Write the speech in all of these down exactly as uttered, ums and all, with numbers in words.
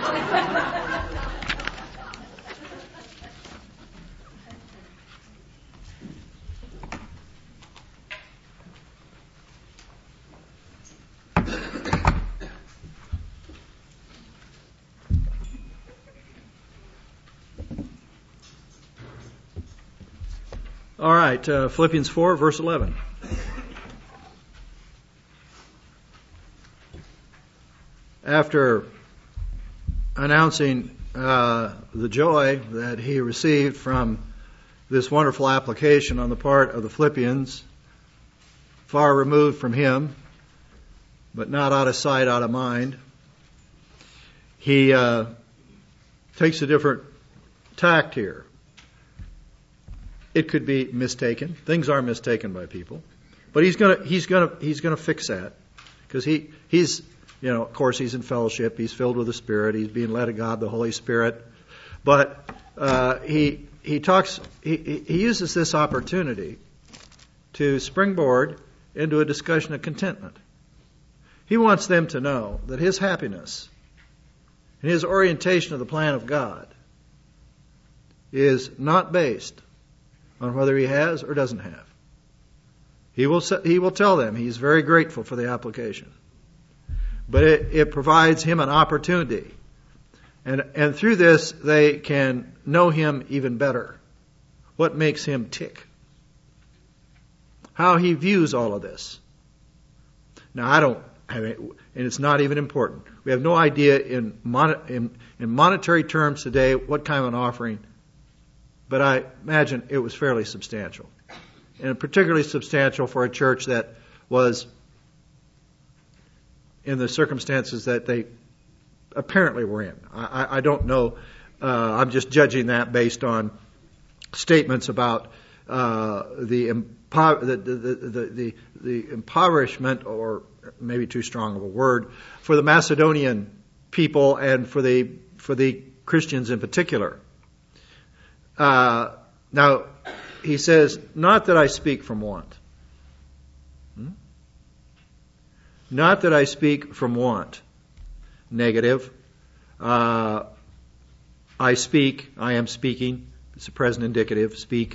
All right, uh, Philippians four, verse eleven. After announcing uh, the joy that he received from this wonderful application on the part of the Philippians, far removed from him, but not out of sight, out of mind, he uh, takes a different tact here. It could be mistaken. Things are mistaken by people, but he's gonna he's gonna he's gonna fix that because he he's you know of course he's in fellowship. He's filled with the Spirit. He's being led of God, the Holy Spirit. But uh, he he talks he he uses this opportunity to springboard into a discussion of contentment. He wants them to know that his happiness and his orientation of the plan of God is not based on whether he has or doesn't have. He will he will tell them he's very grateful for the application. But it, it provides him an opportunity. And and through this they can know him even better. What makes him tick? How he views all of this. Now I don't have it, and it's not even important. We have no idea in, mon, in in monetary terms today what kind of an offering, but I imagine it was fairly substantial. And particularly substantial for a church that was in the circumstances that they apparently were in. I, I don't know. Uh, I'm just judging that based on statements about uh, the, impo- the, the, the, the, the impoverishment, or maybe too strong of a word, for the Macedonian people and for the for the Christians in particular. Uh, now, he says, not that I speak from want. Hmm? Not that I speak from want. Negative. Uh, I speak, I am speaking. It's a present indicative, speak.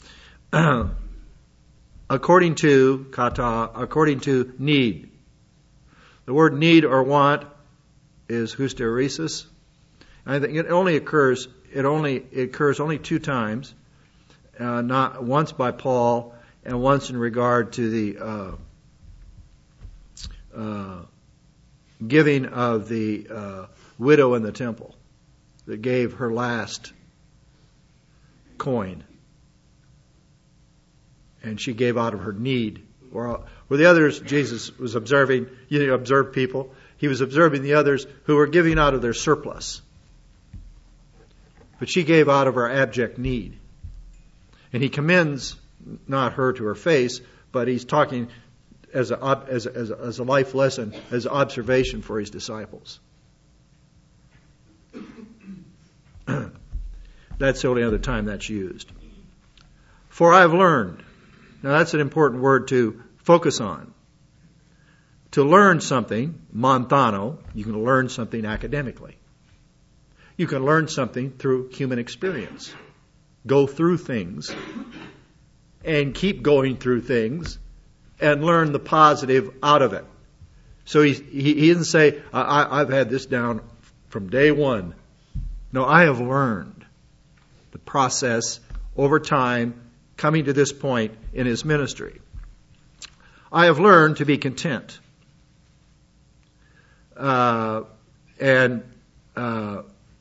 According to, kata, according to need. The word need or want is hysteresis. I think it only occurs, it only, it occurs only two times. Uh, not once by Paul and once in regard to the uh, uh, giving of the uh, widow in the temple that gave her last coin, and she gave out of her need. Where, where the others, Jesus was observing, you know, observed people. He was observing the others who were giving out of their surplus, but she gave out of her abject need. And he commends not her to her face, but he's talking as a, as a, as a, as a life lesson, as an observation for his disciples. That's the only other time that's used. For I've learned. Now that's an important word to focus on. To learn something, montano, you can learn something academically. You can learn something through human experience. Go through things and keep going through things and learn the positive out of it. So he he, he didn't say, I, I've had this down from day one. No, I have learned the process over time coming to this point in his ministry. I have learned to be content. Uh, and uh,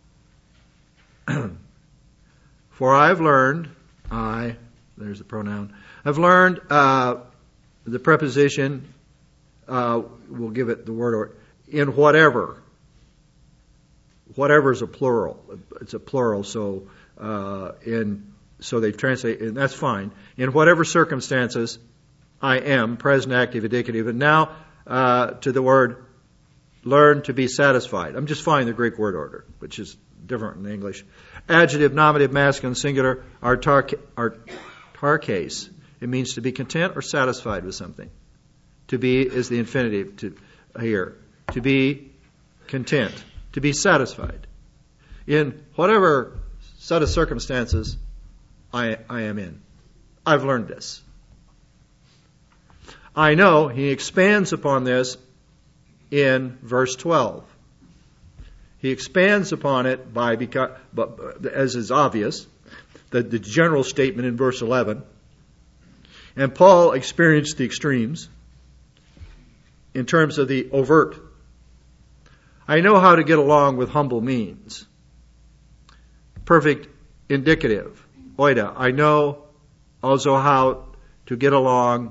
For I've learned, I, there's the pronoun, I've learned uh, the preposition, uh, we'll give it the word, or in whatever. Whatever is a plural. It's a plural, so uh, in so they translate, and that's fine. In whatever circumstances, I am, present, active, indicative. And now uh, to the word, learn to be satisfied. I'm just following the Greek word order, which is different in English. Adjective, nominative, masculine, singular, artarkes. It means to be content or satisfied with something. To be is the infinitive to here. To be content. to be satisfied in whatever set of circumstances I, I am in. I've learned this. I know he expands upon this in verse twelve. He expands upon it by, because, but, as is obvious, the, the general statement in verse eleven. And Paul experienced the extremes in terms of the overt. I know how to get along with humble means. Perfect indicative. Oida. I know also how to get along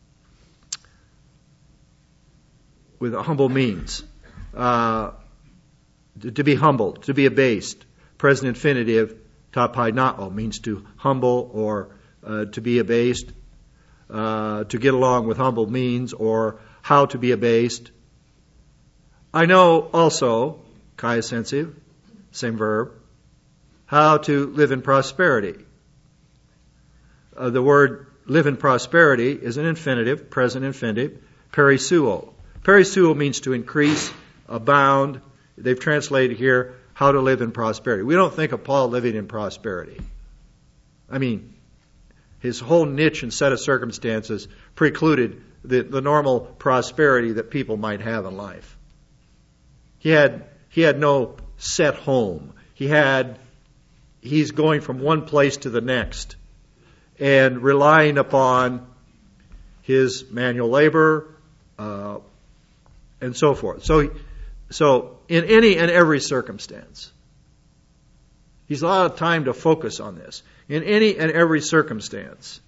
with humble means. Uh, to, to be humbled, to be abased. Present infinitive, tapainao, means to humble or uh, to be abased. Uh, to get along with humble means, or how to be abased. I know also, kai sensitive, same verb, how to live in prosperity. Uh, the word live in prosperity is an infinitive, present infinitive, perisuo. Perisuo means to increase, abound. They've translated here how to live in prosperity. We don't think of Paul living in prosperity. I mean, his whole niche and set of circumstances precluded the, the normal prosperity that people might have in life. He had he had no set home. He had he's going from one place to the next and relying upon his manual labor uh, and so forth. So so in any and every circumstance, he's a lot of time to focus on this. In any and every circumstance.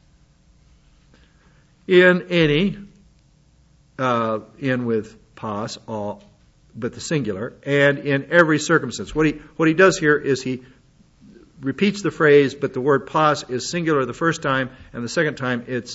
In any, uh, in with pas, all, but the singular, and in every circumstance. What he what he does here is he repeats the phrase, but the word pas is singular the first time, and the second time it's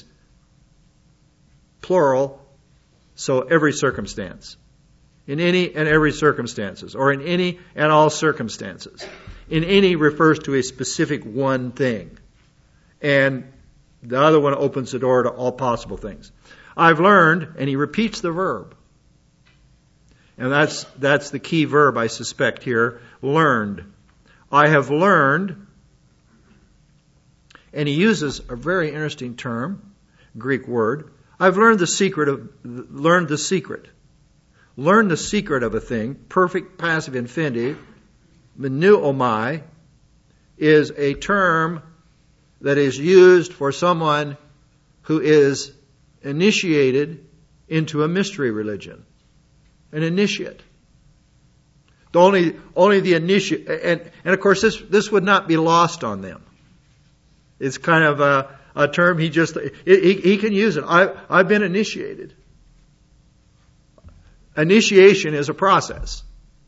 plural, so every circumstance. In any and every circumstances, or in any and all circumstances. In any refers to a specific one thing. And the other one opens the door to all possible things. I've learned, and he repeats the verb. And that's that's the key verb, I suspect, here. Learned. I have learned, and he uses a very interesting term, Greek word. I've learned the secret of, learned the secret. Learn the secret of a thing, perfect passive infinitive, menuomai, is a term that is used for someone who is initiated into a mystery religion. An initiate. The only, only the initiate, and, and of course this, this would not be lost on them. It's kind of a, a term he just, he, he can use it. I, I've been initiated. Initiation is a process.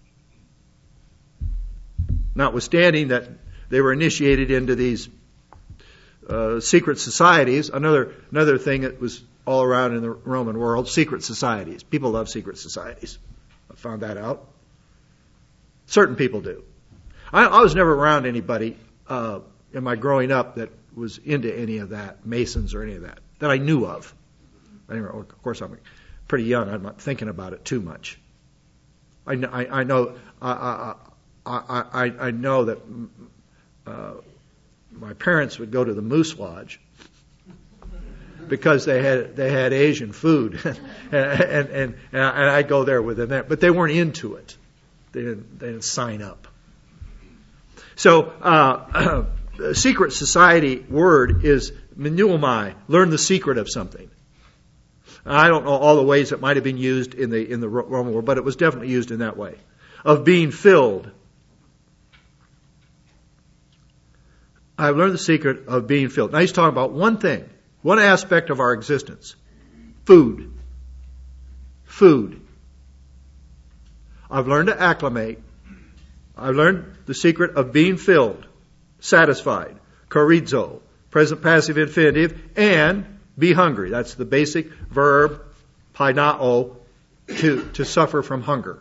Notwithstanding that they were initiated into these uh, secret societies, another another thing that was all around in the Roman world, secret societies. People love secret societies. I found that out. Certain people do. I, I was never around anybody uh, in my growing up that was into any of that, Masons or any of that, that I knew of. Anyway, of course, I'm pretty young. I'm not thinking about it too much. I, I, I know. I, I, I, I, I know that uh, my parents would go to the Moose Lodge because they had they had Asian food, and, and, and and I'd go there with them. But they weren't into it. They didn't they didn't sign up. So, uh, secret society word is menuomai. Learn the secret of something. I don't know all the ways it might have been used in the in the Roman world, but it was definitely used in that way. Of being filled. I've learned the secret of being filled. Now he's talking about one thing, one aspect of our existence. Food. Food. I've learned to acclimate. I've learned the secret of being filled, satisfied, chorizo, present passive infinitive, and be hungry. That's the basic verb, painao, to, to suffer from hunger.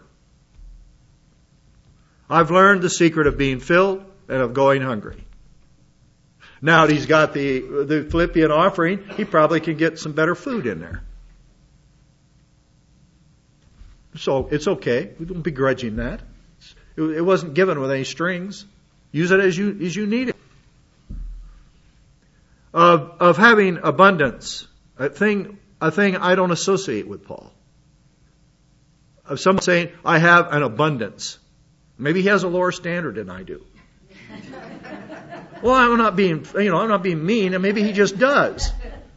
I've learned the secret of being filled and of going hungry. Now that he's got the, the Philippian offering, he probably can get some better food in there. So it's okay. We don't begrudging that. It, it wasn't given with any strings. Use it as you as you need it. Of of having abundance, a thing a thing I don't associate with Paul. Of someone saying, I have an abundance. Maybe he has a lower standard than I do. Well, I'm not being, you know, I'm not being mean, and maybe he just does.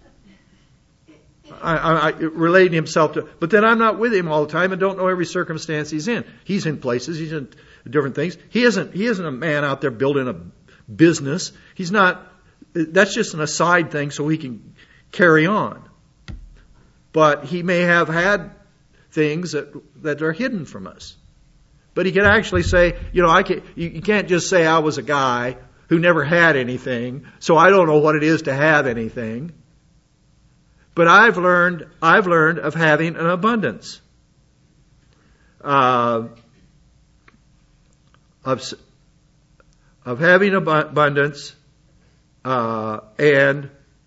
I, I, I relating himself to, but then I'm not with him all the time and don't know every circumstance he's in. He's in places, he's in different things. He isn't, he isn't a man out there building a business. He's not, that's just an aside thing so he can carry on. But he may have had things that, that are hidden from us. But he can actually say, you know, I can't, you can't just say I was a guy who never had anything, so I don't know what it is to have anything. But I've learned, I've learned of having an abundance. Uh, of, of having abundance, uh, and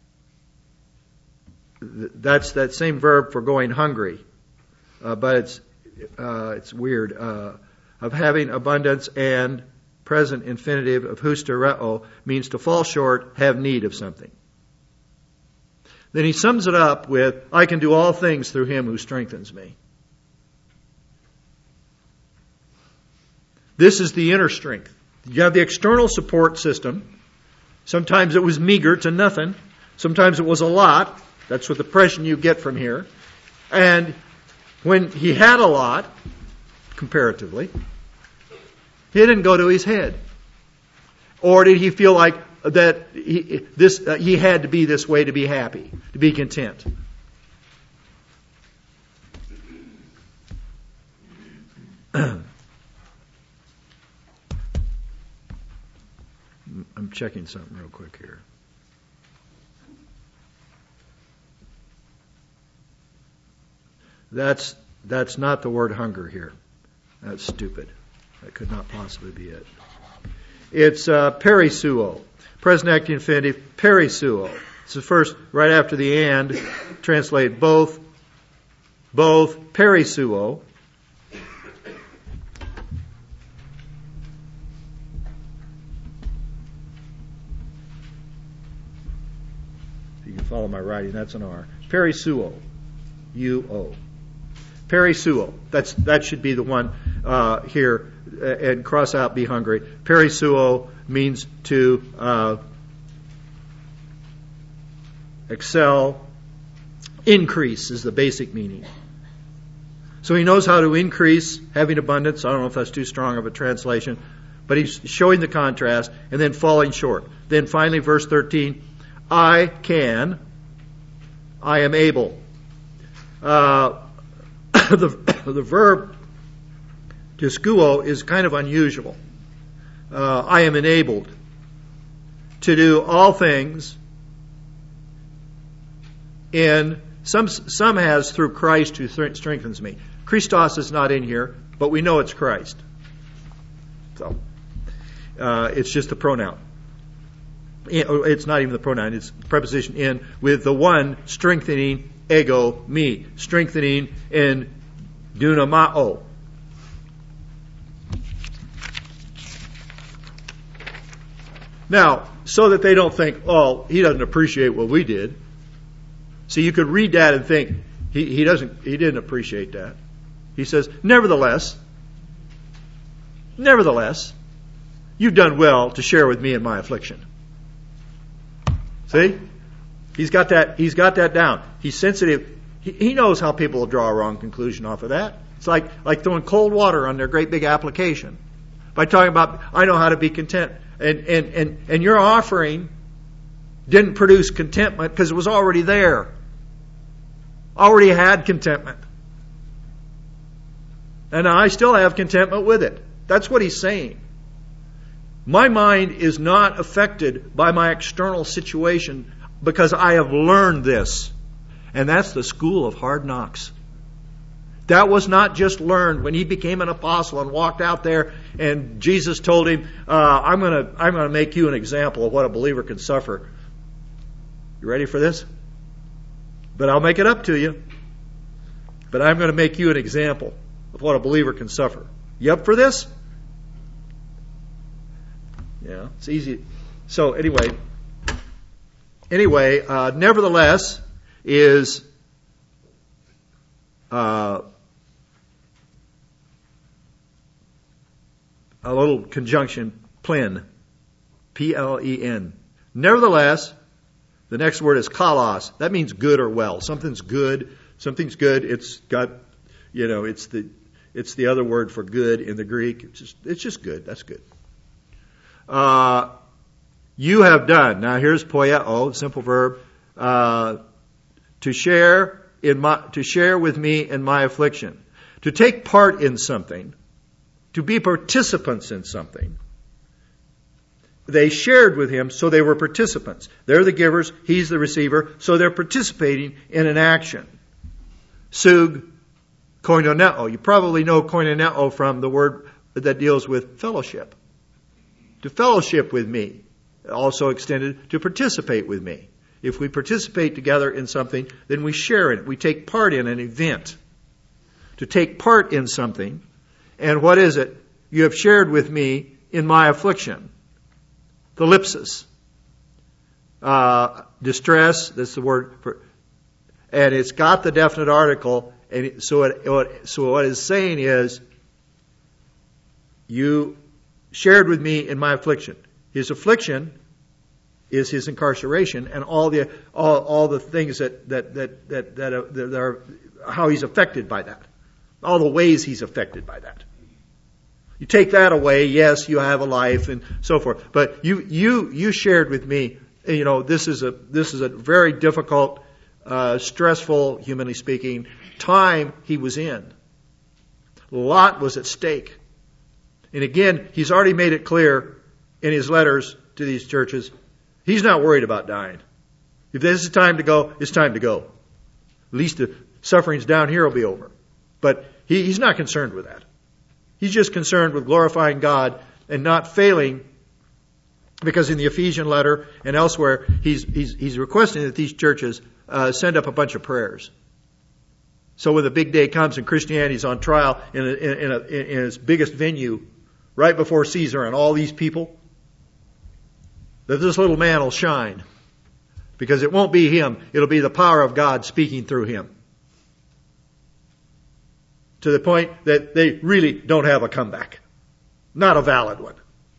that's that same verb for going hungry. Uh, but it's, uh, it's weird. Uh, of having abundance and present infinitive of hustereo means to fall short, have need of something. Then he sums it up with, I can do all things through him who strengthens me. This is the inner strength. You have the external support system. Sometimes it was meager to nothing. Sometimes it was a lot. That's what the impression you get from here. And when he had a lot, comparatively, he didn't go to his head. Or did he feel like that he, this, uh, he had to be this way to be happy, to be content? I'm checking something real quick here. That's that's not the word hunger here. That's stupid. That could not possibly be it. It's uh, perisuo, present active infinitive, perisuo. It's the first, right after the and, translate both, both, perisuo. You can follow my writing, that's an R. Perisuo, U O. Perisuo, that's, that should be the one uh, here, uh, and cross out be hungry. Perisuo means to uh, excel, increase is the basic meaning. So he knows how to increase, having abundance. I don't know if that's too strong of a translation, but he's showing the contrast, and then falling short. Then finally, verse thirteen, I can, I am able. Uh, the, the verb discuo is kind of unusual. Uh, I am enabled to do all things in, some some has through Christ who th- strengthens me. Christos is not in here, but we know it's Christ. So uh, it's just the pronoun. It's not even the pronoun, it's the preposition in with the one strengthening ego, me, strengthening in dunamao. Now, so that they don't think, oh, he doesn't appreciate what we did. So you could read that and think, he, he doesn't, he didn't appreciate that. He says, nevertheless, nevertheless, you've done well to share with me in my affliction. See? He's got that, he's got that down. He's sensitive. He, he knows how people will draw a wrong conclusion off of that. It's like, like throwing cold water on their great big application. By talking about, I know how to be content. And, and, and, and your offering didn't produce contentment because it was already there. Already had contentment. And I still have contentment with it. That's what he's saying. My mind is not affected by my external situation because I have learned this. And that's the school of hard knocks. That was not just learned when he became an apostle and walked out there and Jesus told him, uh, I'm going to I'm going to make you an example of what a believer can suffer. You ready for this? But I'll make it up to you. But I'm going to make you an example of what a believer can suffer. You up for this? Yeah, it's easy. So anyway, anyway, uh, nevertheless is uh, a little conjunction, plen, P L E N. Nevertheless, the next word is kalos. That means good or well. Something's good. Something's good. It's got, you know, it's the it's the other word for good in the Greek. It's just it's just good. That's good. Uh, you have done. Now here's poieo, simple verb. Uh, to share in my to share with me in my affliction. To take part in something. To be participants in something. They shared with him, so they were participants. They're the givers, he's the receiver, so they're participating in an action. Sug koinoneo. You probably know koinoneo from the word that deals with fellowship. To fellowship with me, also extended to participate with me. If we participate together in something, then we share in it. We take part in an event. To take part in something. And what is it? You have shared with me in my affliction. Thalipsis. Uh, distress, that's the word for, and it's got the definite article, and it, so it, so what it's saying is, you shared with me in my affliction. His affliction is his incarceration, and all the all, all the things that that that that, that, uh, that are how he's affected by that, all the ways he's affected by that. You take that away, yes, you have a life and so forth. But you you you shared with me, you know, this is a this is a very difficult, uh, stressful, humanly speaking, time he was in. A lot was at stake. And again, he's already made it clear in his letters to these churches, he's not worried about dying. If this is time to go, it's time to go. At least the sufferings down here will be over. But he, he's not concerned with that. He's just concerned with glorifying God and not failing, because in the Ephesian letter and elsewhere, he's he's, he's requesting that these churches uh, send up a bunch of prayers. So when the big day comes and Christianity's on trial in, a, in, a, in its biggest venue, right before Caesar and all these people, that this little man will shine. Because it won't be him, it'll be the power of God speaking through him. To the point that they really don't have a comeback. Not a valid one.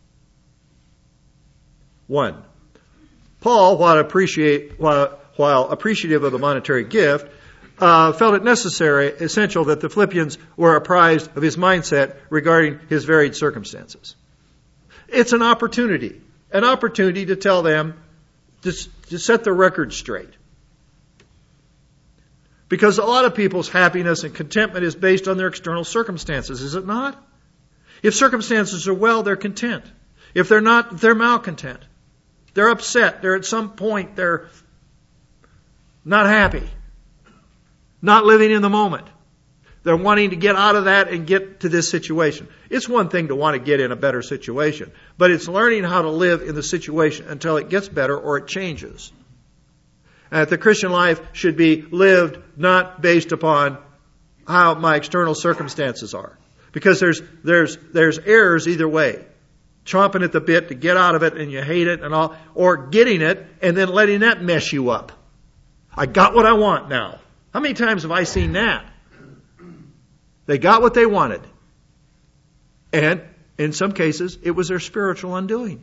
One. Paul, while, appreciate, while, while appreciative of the monetary gift, uh, felt it necessary, essential that the Philippians were apprised of his mindset regarding his varied circumstances. It's an opportunity. An opportunity to tell them, to, to set the record straight. Because a lot of people's happiness and contentment is based on their external circumstances, is it not? If circumstances are well, they're content. If they're not, they're malcontent. They're upset. They're at some point, they're not happy. Not living in the moment. They're wanting to get out of that and get to this situation. It's one thing to want to get in a better situation, but it's learning how to live in the situation until it gets better or it changes. And that the Christian life should be lived not based upon how my external circumstances are. Because there's there's there's errors either way. Chomping at the bit to get out of it and you hate it and all, or getting it and then letting that mess you up. I got what I want now. How many times have I seen that? They got what they wanted. And in some cases, it was their spiritual undoing.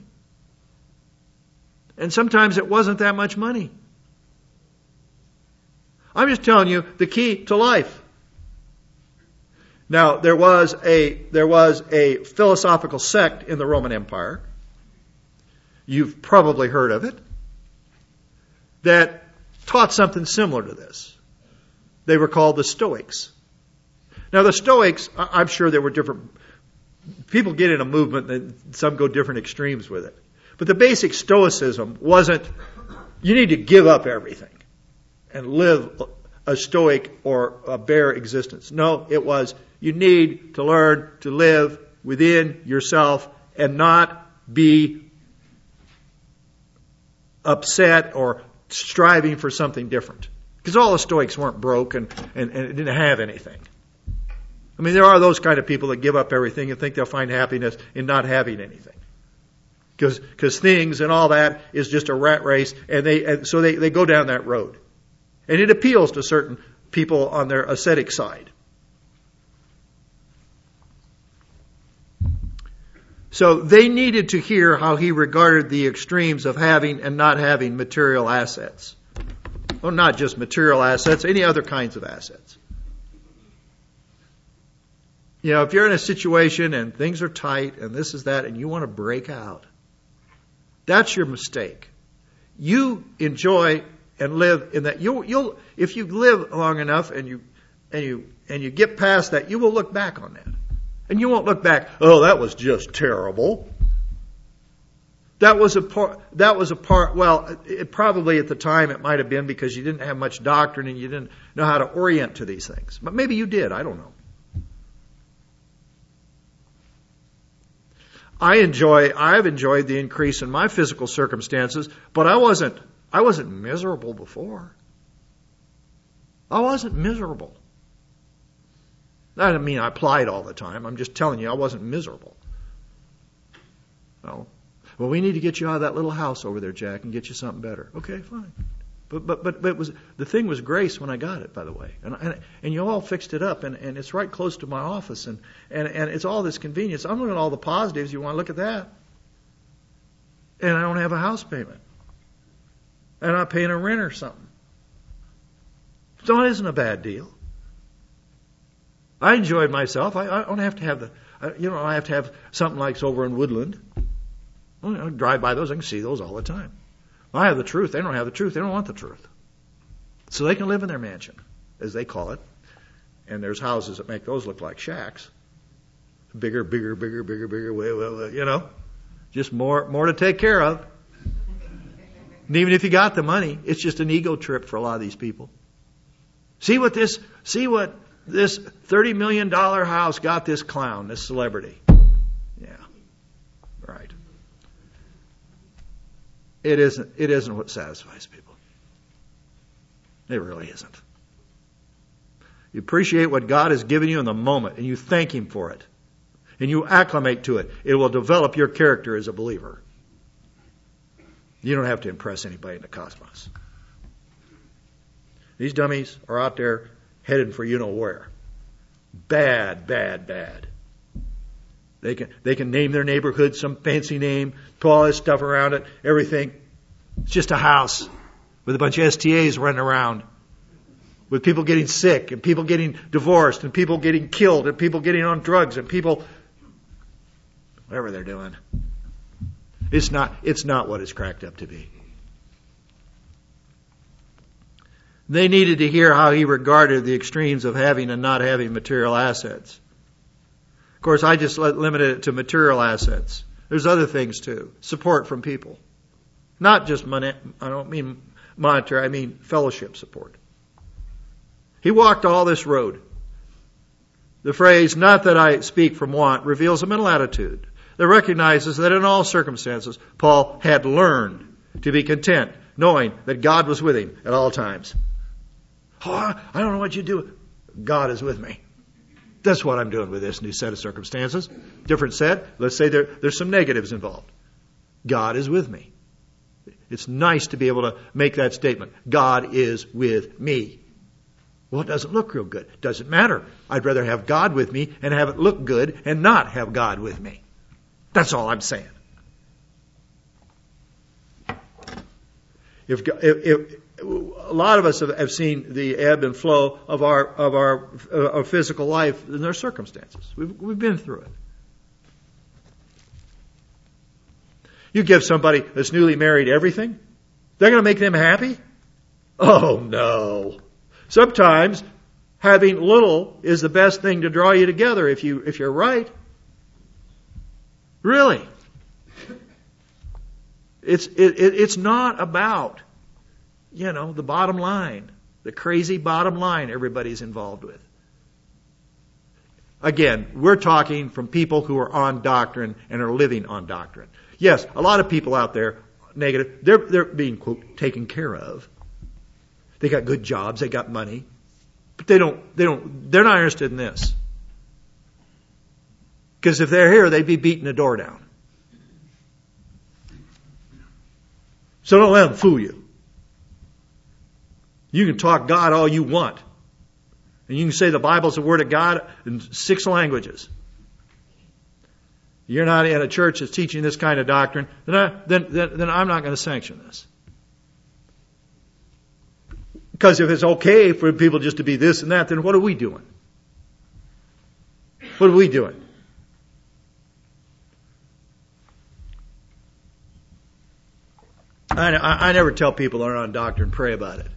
And sometimes it wasn't that much money. I'm just telling you the key to life. Now, there was a there was a philosophical sect in the Roman Empire. You've probably heard of it. That taught something similar to this. They were called the Stoics. Now, the Stoics, I'm sure there were different people get in a movement and some go different extremes with it. But the basic Stoicism wasn't you need to give up everything and live a stoic or a bare existence. No, it was you need to learn to live within yourself and not be upset or striving for something different. Because all the Stoics weren't broke and, and, and didn't have anything. I mean, there are those kind of people that give up everything and think they'll find happiness in not having anything. Because things and all that is just a rat race, and they and so they, they go down that road. And it appeals to certain people on their ascetic side. So they needed to hear how he regarded the extremes of having and not having material assets. Well, not just material assets, any other kinds of assets. You know, if you're in a situation and things are tight and this is that and you want to break out, that's your mistake. You enjoy and live in that. You'll, you'll, if you live long enough and you, and you, and you get past that, you will look back on that. And you won't look back, oh, that was just terrible. That was a part, that was a part, well, it probably at the time it might have been because you didn't have much doctrine and you didn't know how to orient to these things. But maybe you did, I don't know. I enjoy, I've enjoyed the increase in my physical circumstances, but I wasn't, I wasn't miserable before. I wasn't miserable. That doesn't mean I applied all the time. I'm just telling you I wasn't miserable. No. Well, we need to get you out of that little house over there, Jack, and get you something better. Okay, fine. But but but, but it was the thing was grace when I got it, by the way. And and, and you all fixed it up, and, and it's right close to my office, and, and, and it's all this convenience. I'm looking at all the positives. You want to look at that? And I don't have a house payment. And I'm not paying a rent or something. So it isn't a bad deal. I enjoyed myself. I, I don't have to have the, uh, you know, I have to have something like over in Woodland. Well, you know, drive by those, I can see those all the time. I have the truth. They don't have the truth. They don't want the truth. So they can live in their mansion, as they call it. And there's houses that make those look like shacks. Bigger, bigger, bigger, bigger, bigger, way, way, way, you know. Just more, more to take care of. And even if you got the money, it's just an ego trip for a lot of these people. See what this, see what this thirty million dollars house got this clown, this celebrity. Yeah. Right. It isn't, it isn't what satisfies people. It really isn't. You appreciate what God has given you in the moment and you thank Him for it. And you acclimate to it. It will develop your character as a believer. You don't have to impress anybody in the cosmos. These dummies are out there headed for you know where. Bad, bad, bad. They can they can name their neighborhood some fancy name, put all this stuff around it, everything. It's just a house with a bunch of S T As running around, with people getting sick and people getting divorced and people getting killed and people getting on drugs and people whatever they're doing. It's not it's not what it's cracked up to be. They needed to hear how he regarded the extremes of having and not having material assets. Of course, I just limited it to material assets. There's other things too. Support from people. Not just money. I don't mean monetary. I mean fellowship support. He walked all this road. The phrase, not that I speak from want, reveals a mental attitude that recognizes that in all circumstances, Paul had learned to be content, knowing that God was with him at all times. Oh, I don't know what you do. God is with me. That's what I'm doing with this new set of circumstances. Different set. Let's say there, there's some negatives involved. God is with me. It's nice to be able to make that statement. God is with me. Well, it doesn't look real good. Doesn't matter. I'd rather have God with me and have it look good and not have God with me. That's all I'm saying. If, if, if a lot of us have, have seen the ebb and flow of our of our uh, of physical life in their circumstances. We've we've been through it. You give somebody that's newly married everything, they're going to make them happy? Oh no! Sometimes having little is the best thing to draw you together if you if you're right. Really, it's it, it it's not about, you know, the bottom line, the crazy bottom line everybody's involved with. Again, we're talking from people who are on doctrine and are living on doctrine. Yes, a lot of people out there, negative, they're, they're being, quote, taken care of. They got good jobs, they got money, but they don't, they don't, they're not interested in this. Because if they're here, they'd be beating the door down. So don't let them fool you. You can talk God all you want. And you can say the Bible's the Word of God in six languages. You're not in a church that's teaching this kind of doctrine, then, I, then, then, then I'm not going to sanction this. Because if it's okay for people just to be this and that, then what are we doing? What are we doing? I, I, I never tell people that are on doctrine, pray about it.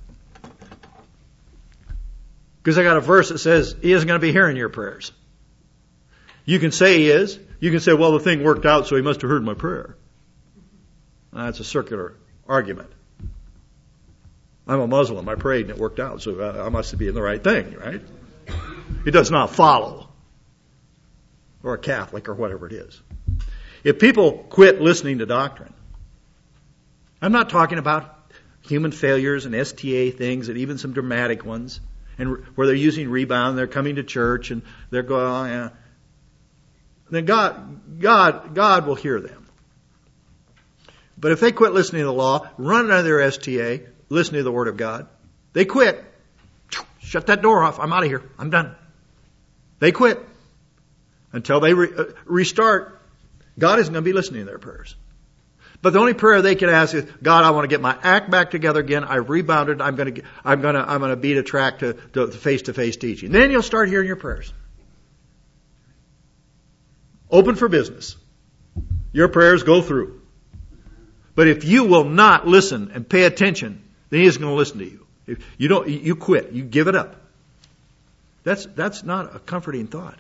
Because I got a verse that says he isn't going to be hearing your prayers. You can say he is. You can say, well, the thing worked out, so he must have heard my prayer. That's a circular argument. I'm a Muslim. I prayed and it worked out, so I must be in the right thing, right? It does not follow. Or a Catholic or whatever it is. If people quit listening to doctrine, I'm not talking about human failures and S T A things and even some dramatic ones, and where they're using rebound, they're coming to church and they're going, oh, yeah. Then God, God, God will hear them. But if they quit listening to the law, run under their S T A, listening to the Word of God, they quit. Shut that door off. I'm out of here. I'm done. They quit. Until they re- uh, restart, God isn't going to be listening to their prayers. But the only prayer they can ask is, God, I want to get my act back together again. I've rebounded. I'm going to, I'm going to, I'm going to beat a track to, to face-to-face teaching. Then you'll start hearing your prayers. Open for business. Your prayers go through. But if you will not listen and pay attention, then he isn't going to listen to you. If you don't, you quit. You give it up. That's that's not a comforting thought.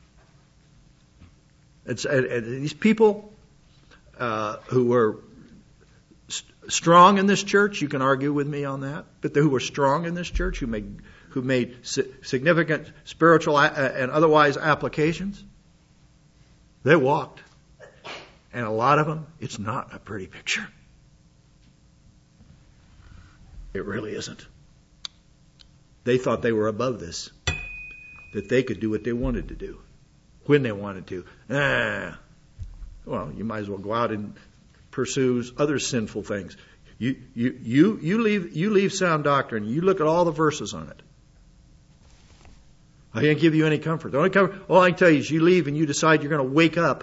It's uh, uh, these people uh, who are st- strong in this church. You can argue with me on that, but who were strong in this church, who made who made si- significant spiritual a- and otherwise applications, they walked, and a lot of them, it's not a pretty picture. It really isn't. They thought they were above this, that they could do what they wanted to do, when they wanted to. Ah, well, you might as well go out and pursue other sinful things. You, you, you, you leave, you leave sound doctrine. You look at all the verses on it. I can't give you any comfort. The only comfort, all I can tell you is you leave and you decide you're going to wake up.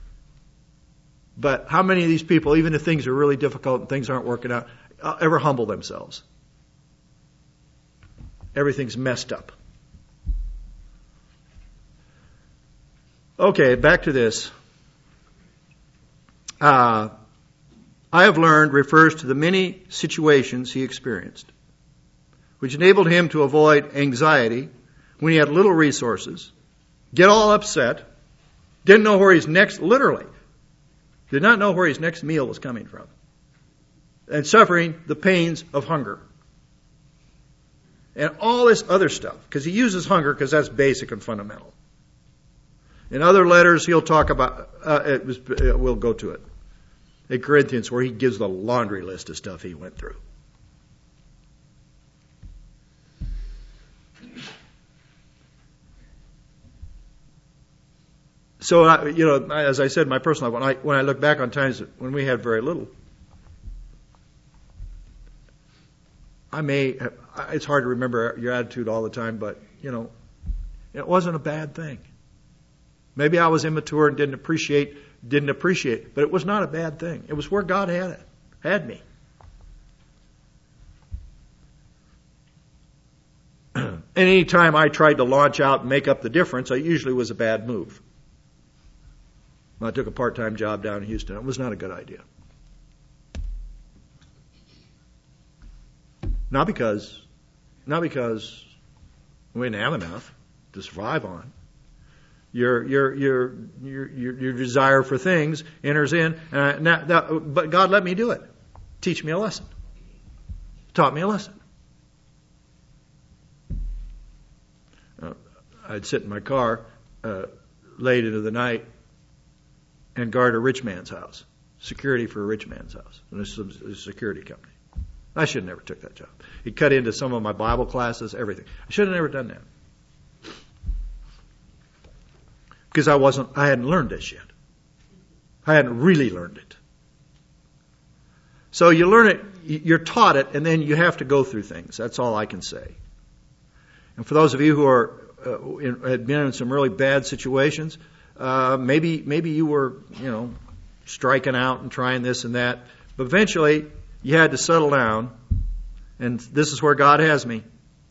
But how many of these people, even if things are really difficult and things aren't working out, ever humble themselves? Everything's messed up. Okay, back to this. Uh, I have learned refers to the many situations he experienced, which enabled him to avoid anxiety when he had little resources, get all upset, didn't know where his next, literally, did not know where his next meal was coming from, and suffering the pains of hunger. And all this other stuff, because he uses hunger because that's basic and fundamental. In other letters, he'll talk about, uh, it was, uh, we'll go to it, in Corinthians, where he gives the laundry list of stuff he went through. So, I, you know, as I said, my personal life, when I, when I look back on times when we had very little, I may, it's hard to remember your attitude all the time, but, you know, it wasn't a bad thing. Maybe I was immature and didn't appreciate, didn't appreciate, but it was not a bad thing. It was where God had it, had me. And any time I tried to launch out and make up the difference, it usually was a bad move. I took a part-time job down in Houston. It was not a good idea. Not because, not because we didn't have enough to survive on. Your your your your your, your desire for things enters in, and I, now, now, but God let me do it. Teach me a lesson. Taught me a lesson. Uh, I'd sit in my car uh, late into the night and guard a rich man's house, security for a rich man's house, and this is a security company. I should have never took that job. It cut into some of my Bible classes, everything. I should have never done that. Because I wasn't, I hadn't learned this yet. I hadn't really learned it. So you learn it, you're taught it, and then you have to go through things. That's all I can say. And for those of you who are uh, in, had been in some really bad situations, uh, maybe maybe you were, you know, striking out and trying this and that, but eventually you had to settle down, and this is where God has me.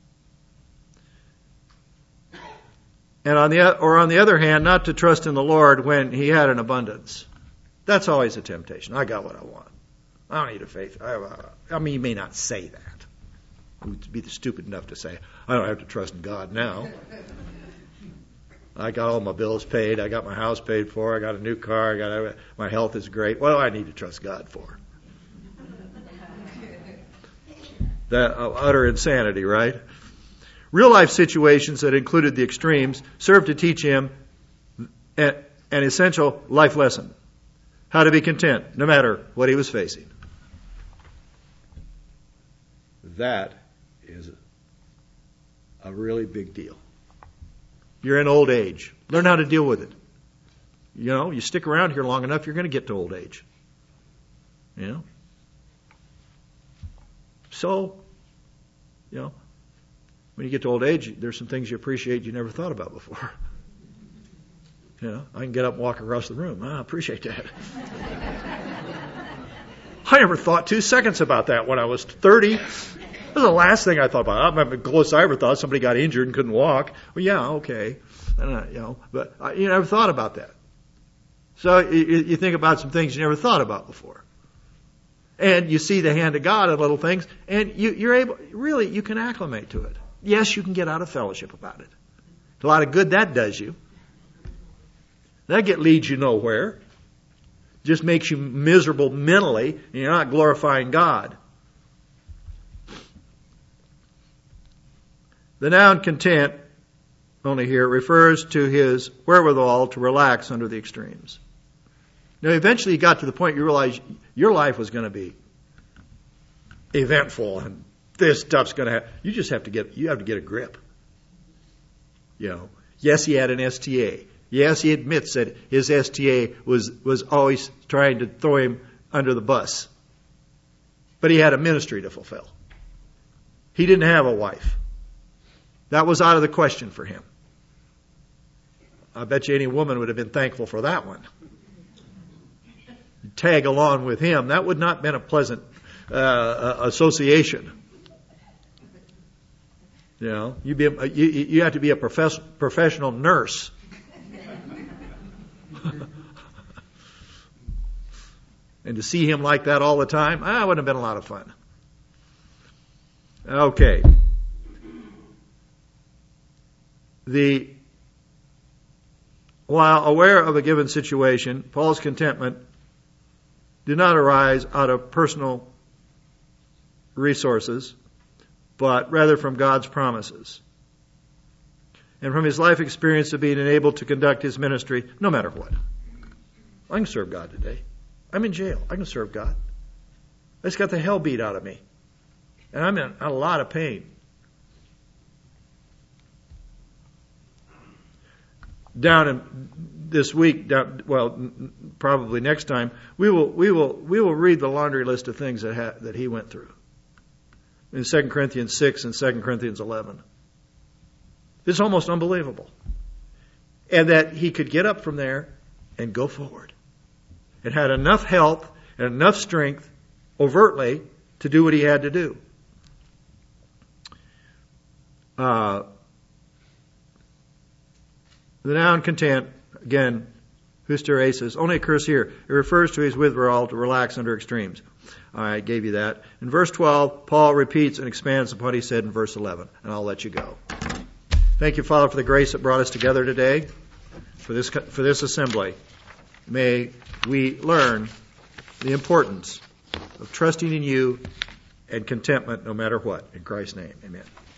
And on the or on the other hand, not to trust in the Lord when He had an abundance. That's always a temptation. I got what I want. I don't need a faith. I, I mean, you may not say that. You would be stupid enough to say, I don't have to trust in God now. I got all my bills paid. I got my house paid for. I got a new car. I got my health is great. What do I need to trust God for? That uh, utter insanity, right? Real life situations that included the extremes served to teach him a, an essential life lesson: how to be content no matter what he was facing. That is a really big deal. You're in old age. Learn how to deal with it. You know, you stick around here long enough, you're going to get to old age. You know? So, you know, when you get to old age, there's some things you appreciate you never thought about before. You know, I can get up and walk across the room. I appreciate that. I never thought two seconds about that when I was thirty. That was the last thing I thought about. I the closest I ever thought somebody got injured and couldn't walk. Well, yeah, okay, and, uh, you know, but I, you never thought about that. So you, you think about some things you never thought about before, and you see the hand of God in little things, and you, you're able. Really, you can acclimate to it. Yes, you can get out of fellowship about it. A lot of good that does you. That get leads you nowhere. Just makes you miserable mentally, and you're not glorifying God. The noun content, only here, refers to his wherewithal to relax under the extremes. Now, eventually you got to the point you realized your life was going to be eventful, and this stuff's going to happen. You just have to get, you have to get a grip. You know, yes, he had an S T A. Yes, he admits that his S T A was, was always trying to throw him under the bus. But he had a ministry to fulfill. He didn't have a wife. That was out of the question for him. I bet you any woman would have been thankful for that one. Tag along with him. That would not have been a pleasant uh, association. You know, you be a, you, you have to be a profess, professional nurse. And to see him like that all the time, ah, wouldn't have been a lot of fun. Okay. The, while aware of a given situation, Paul's contentment did not arise out of personal resources, but rather from God's promises. And from his life experience of being enabled to conduct his ministry no matter what. I can serve God today. I'm in jail. I can serve God. I just got the hell beat out of me. And I'm in a lot of pain. Down in this week, down, well, probably next time, we will we will we will read the laundry list of things that ha, that he went through in Second Corinthians six and Second Corinthians eleven. It's almost unbelievable, and that he could get up from there and go forward, and had enough health and enough strength, overtly, to do what he had to do. Uh, The noun content, again, hysteresis, only occurs here. It refers to his withdrawal to relax under extremes. I gave you that. In verse twelve, Paul repeats and expands upon what he said in verse eleven, and I'll let you go. Thank you, Father, for the grace that brought us together today, for this for this assembly. May we learn the importance of trusting in you and contentment no matter what. In Christ's name, amen.